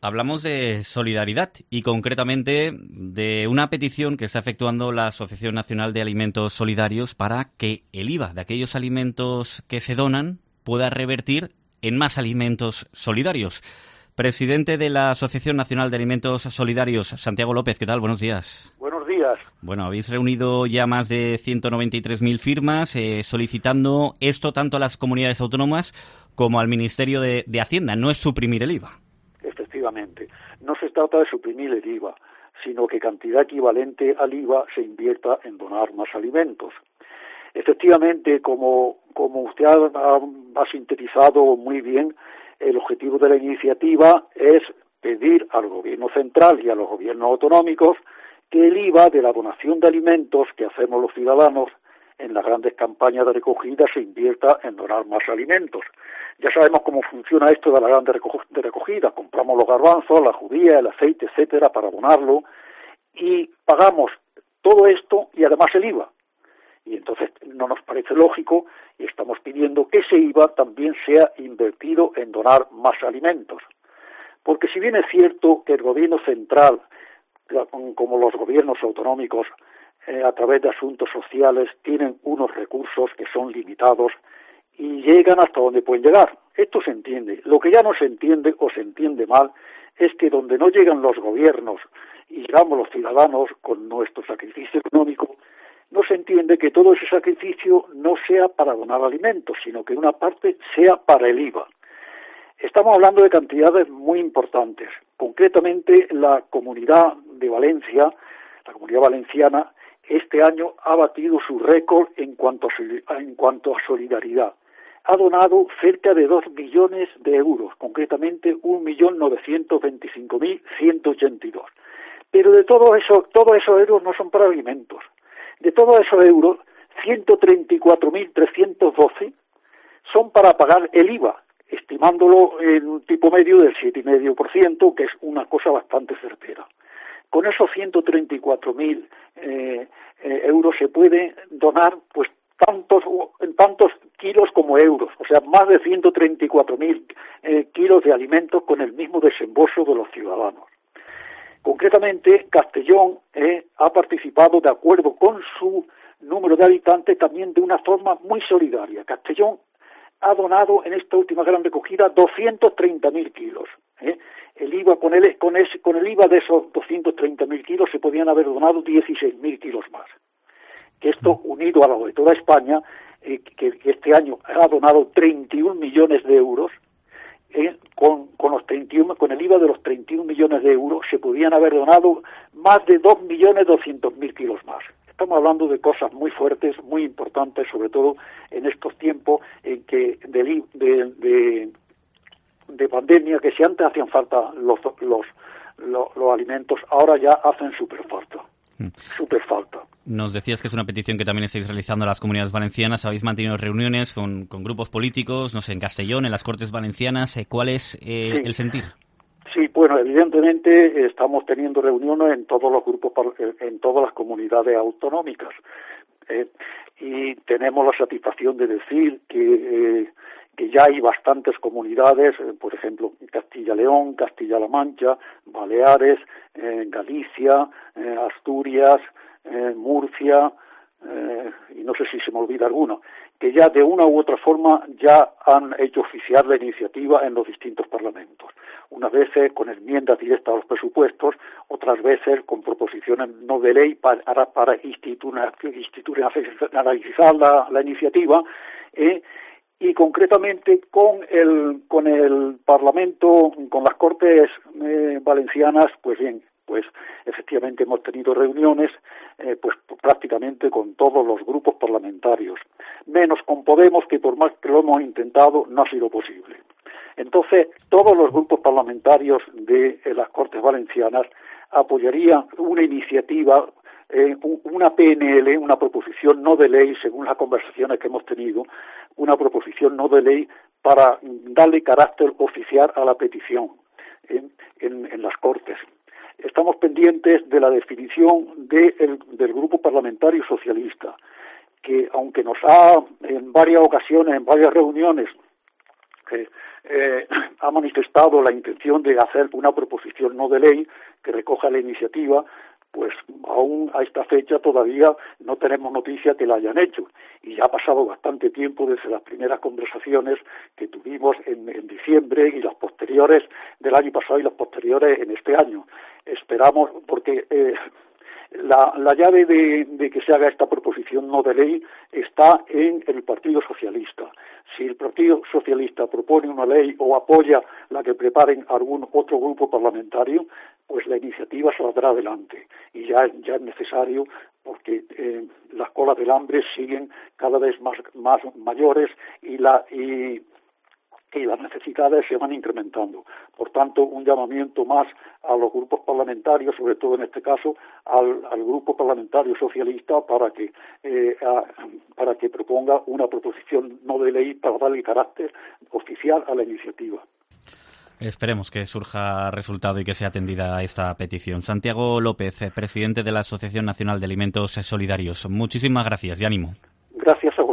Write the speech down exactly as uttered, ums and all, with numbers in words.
Hablamos de solidaridad y concretamente de una petición que está efectuando la Asociación Nacional de Alimentos Solidarios para que el I V A de aquellos alimentos que se donan pueda revertir en más alimentos solidarios. Presidente de la Asociación Nacional de Alimentos Solidarios, Santiago López, ¿qué tal? Buenos días. Buenos días. Bueno, habéis reunido ya más de ciento noventa y tres mil firmas eh, solicitando esto tanto a las comunidades autónomas como al Ministerio de, de Hacienda. No es suprimir el I V A. Efectivamente, no se trata de suprimir el I V A, sino que cantidad equivalente al I V A se invierta en donar más alimentos. Efectivamente, como, como usted ha, ha sintetizado muy bien, el objetivo de la iniciativa es pedir al gobierno central y a los gobiernos autonómicos que el I V A de la donación de alimentos que hacemos los ciudadanos en las grandes campañas de recogida se invierta en donar más alimentos. Ya sabemos cómo funciona esto de la grande de recogida. Compramos los garbanzos, la judía, el aceite, etcétera, para donarlo y pagamos todo esto y además el I V A. Y entonces no nos parece lógico y estamos pidiendo que ese I V A también sea invertido en donar más alimentos. Porque si bien es cierto que el gobierno central, como los gobiernos autonómicos, eh, a través de asuntos sociales, tienen unos recursos que son limitados y llegan hasta donde pueden llegar. Esto se entiende. Lo que ya no se entiende o se entiende mal es que donde no llegan los gobiernos y llegamos los ciudadanos con nuestro sacrificio económico, no se entiende que todo ese sacrificio no sea para donar alimentos, sino que una parte sea para el I V A. Estamos hablando de cantidades muy importantes. Concretamente, la Comunidad de Valencia, la Comunidad Valenciana, este año ha batido su récord en cuanto a, en cuanto a solidaridad. Ha donado cerca de dos millones de euros, concretamente un millón novecientos veinticinco mil ciento ochenta y dos. Pero de todo eso, todos esos euros no son para alimentos. De todos esos euros, ciento treinta y cuatro mil trescientos doce son para pagar el I V A, estimándolo en un tipo medio del siete coma cinco por ciento, que es una cosa bastante certera. Con esos ciento treinta y cuatro mil eh, eh, euros se puede donar pues tantos tantos kilos como euros, o sea, más de ciento treinta y cuatro mil eh, kilos de alimentos con el mismo desembolso de los ciudadanos. Concretamente, Castellón eh, ha participado de acuerdo con su número de habitantes también de una forma muy solidaria. Castellón ha donado en esta última gran recogida doscientos treinta mil kilos. ¿eh? El I V A con el, con, ese, con el I V A de esos doscientos treinta mil kilos se podían haber donado dieciséis mil kilos más. Que esto, unido a lo de toda España, eh, que, que este año ha donado treinta y un millones de euros, eh, con, con, los treinta y uno, con el I V A de los treinta y un millones de euros se podían haber donado más de dos millones doscientos mil kilos más. Estamos hablando de cosas muy fuertes, muy importantes, sobre todo en estos tiempos en que de, de, de, de pandemia, que si antes hacían falta los, los, los, los alimentos, ahora ya hacen súper falta. Súper falta. Nos decías que es una petición que también estáis realizando a las comunidades valencianas. Habéis mantenido reuniones con, con grupos políticos, no sé, en Castellón, en las Cortes Valencianas. ¿Cuál es eh, sí. el sentir? Sí, bueno, evidentemente estamos teniendo reuniones en todos los grupos, en todas las comunidades autonómicas. Eh, y tenemos la satisfacción de decir que, eh, que ya hay bastantes comunidades, eh, por ejemplo, Castilla-León, Castilla-La Mancha, Baleares, eh, Galicia, eh, Asturias, eh, Murcia, eh, y no sé si se me olvida alguna, que ya de una u otra forma ya han hecho oficial la iniciativa en los distintos parlamentos. Unas veces con enmiendas directas a los presupuestos, otras veces con proposiciones no de ley para, para institucionalizar la, la iniciativa, eh, y concretamente con el con el Parlamento, con las Cortes eh, Valencianas, pues bien, pues efectivamente hemos tenido reuniones eh, pues prácticamente con todos los grupos parlamentarios, menos con Podemos, que por más que lo hemos intentado no ha sido posible. Entonces, todos los grupos parlamentarios de eh, las Cortes Valencianas apoyarían una iniciativa, eh, una P N L, una proposición no de ley, según las conversaciones que hemos tenido, una proposición no de ley para darle carácter oficial a la petición eh, en, en las Cortes. Estamos pendientes de la definición de el, del Grupo Parlamentario Socialista, que aunque nos ha en varias ocasiones, en varias reuniones, eh, eh, ha manifestado la intención de hacer una proposición no de ley que recoja la iniciativa, pues aún a esta fecha todavía no tenemos noticia que la hayan hecho, y ya ha pasado bastante tiempo desde las primeras conversaciones que tuvimos en, en diciembre y las posteriores del año pasado y las posteriores en este año. Esperamos, porque eh, la, la llave de, de que se haga esta proposición no de ley está en el Partido Socialista. Si el Partido Socialista propone una ley o apoya la que preparen algún otro grupo parlamentario, pues la iniciativa saldrá adelante, y ya, ya es necesario, porque eh, las colas del hambre siguen cada vez más, más mayores y, la, y, y las necesidades se van incrementando. Por tanto, un llamamiento más a los grupos parlamentarios, sobre todo en este caso al, al grupo parlamentario socialista, para que eh, a, para que proponga una proposición no de ley para darle carácter oficial a la iniciativa. Esperemos que surja resultado y que sea atendida a esta petición. Santiago López, presidente de la Asociación Nacional de Alimentos Solidarios. Muchísimas gracias y ánimo. Gracias a